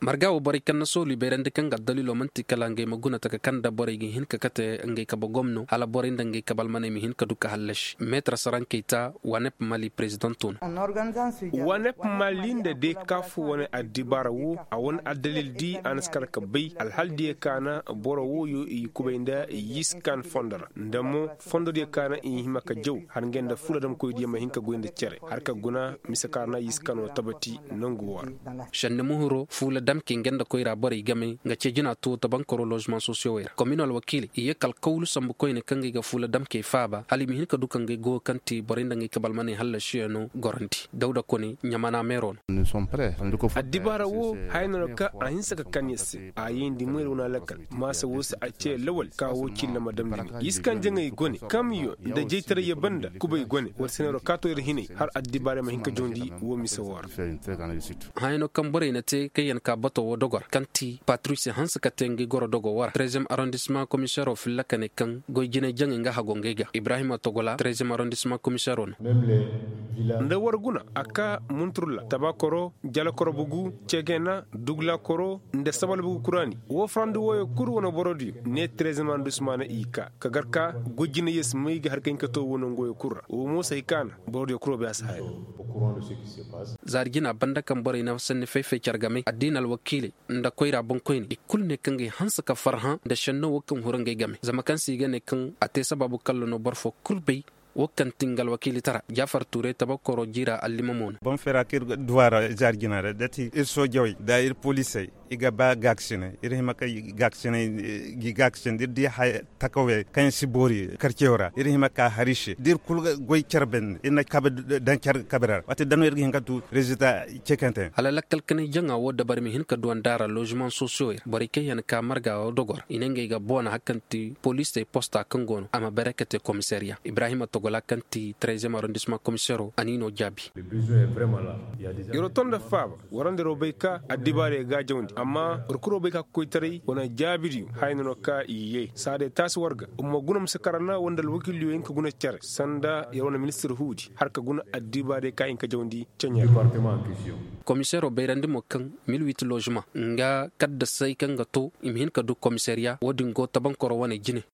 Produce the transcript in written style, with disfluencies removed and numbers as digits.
marga wo bari kan so liberande kan ga dalilo manti kala ngai maguna taka kan da bari gi hin ka kate ngai ka bogomno ala bari ndangai ka balmane mi hin ka duka halash metra saran keita wanep mali presidenton wanep mali de kafu wani adibara wo a wani adalil di anaskar ka bai alhaldi kana boro wo yo i kubainda yiskan fondara ndamo fondo de kana i hima ka jaw har ngenda fula dam koy di ma hin ka goynde cere har ka guna misakarna yiskan o tabati nangu war shanne muhuro fula dam ki ngenda koy ra bari game nga cejina to to bankoro logement sociaux wer communal wakili iye kal kawlu sambu koy ne kangi ga fula dam ke faba ali mi hin ka dukan ge go kanti borinda ngi kabal mane halla shieno goranti dawda koni nyamana meron adibara wo hayno ka ahinsa ka kanyese ayin di mwere una lakal masa wosa a ce lawal ka wo killa madam ni iskan jangay gone kamyo da jeytare ye banda kubay gone war senero kato yer hine har adibara ma hinka jondi wo misawar hayno kambore na te kayen ka bato wo dogor kanti patrice hansa ka tengi goro dogo war 13e arrondissement commissaire of lakane kan goy jine jangi nga hagongega ibrahima togola 13e arrondissement commissaire on nda warguna aka munturla tabakoro jala koro bugu cegena dugla koro nde sabal bugu kurani wo frandu wo kuru wono borodi ne 13e arrondissement ika kagarka gojjina yes mayga har kan kato wono ngoy kurra wo musa ikana borodi kuro be ashay zargina banda kan bore na sanne fefe chargame addinal wakili nda koyra bon koyni ikul ne kangi hansa ka farhan da shanno wakan hurangai game zama kan siga ne kan ate sababu kallo no barfo kulbay wakan tingal wakili tara Jafar Touré tabakoro jira allimamon bon fera kir duwara jarginare dati il so joy da il police iga ba gaksine irhima kay gaksine gi gaksin dir di hay takawe kan sibori karciora irhima ka harishe dir kul goy cerben ina kab dan cer kabrar wati danu irgi hingatu resultat cekante ala lakkal kan janga woda bar mi hin ka duwan dara logement sociaux bari kay yan ka marga o dogor inenge ga bona hakanti police te posta kangono ama barakate commissariat Ibrahima Togola kanti 13e arrondissement commissaire anino jabi yoro tonda faba warande robeyka adibare ga jawndi amma rukuro beyka koy tare wona jabiri hayno ka iye sade tas warga umma gunam sakarana wandal wakil yoyin ka guna cer sanda yawna ministre hudi har ka guna adibare ka in ka jawndi cenya commissaire beyrandi mo kan 1008 logement nga kadda say kan gato imhin ka du commissariat wodin go tabankoro wane jine